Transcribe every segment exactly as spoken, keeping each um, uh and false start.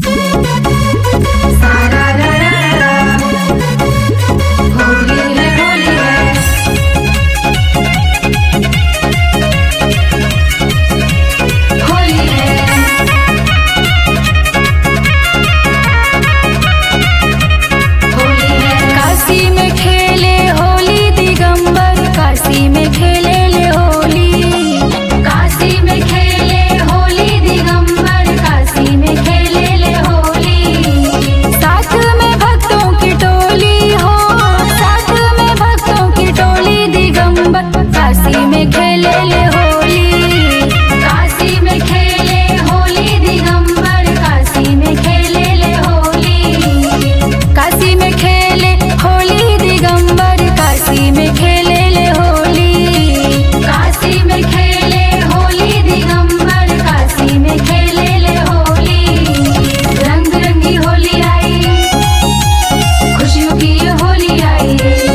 सारा रा रा रा रा, होली है होली है, होली है, होली है। काशी में खेले होली दिगंबर, काशी में खेले ले होली, काशी में खेले होली दिगंबर, काशी में खेले ले होली। साथ में भक्तों की टोली हो, साथ में भक्तों की टोली दिगंबर, काशी में खेले ले होली, काशी में खेले होली दिगंबर, काशी में खेले ले होली, काशी में खेले होली दिगंबर, काशी में खेले ले होली, काशी में खेले होली दिगंबर, काशी में खेले ले होली। रंग रंगी होली आई, खुशियों की ये होली आई,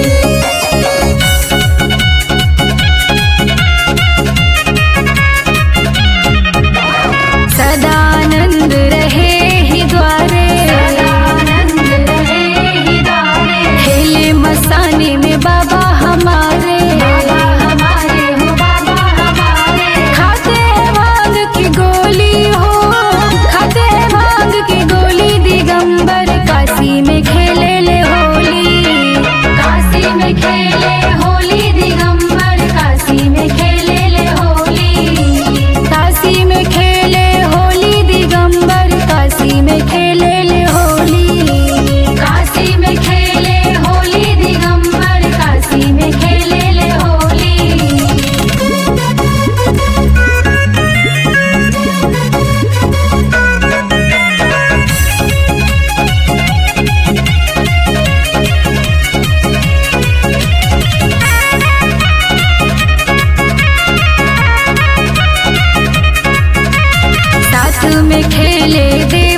सदानंद रहे ही द्वारे, सदानंद रहे ही द्वारे। खेले मस्तानी में बाबा हमारे, बाबा हमारे हो बाबा हमारे। खाते हैं भांग की गोली हो, खाते हैं भांग की गोली दिगंबर, काशी में खेले ले होली, काशी में खेले होली दिगंबर, काशी में खेले ले होली, काशी में खेले होली दिगंबर, काशी में खेले ले होली, काशी में खेले होली दिगंबर, काशी में खेले ले होली। साथ में खेले दे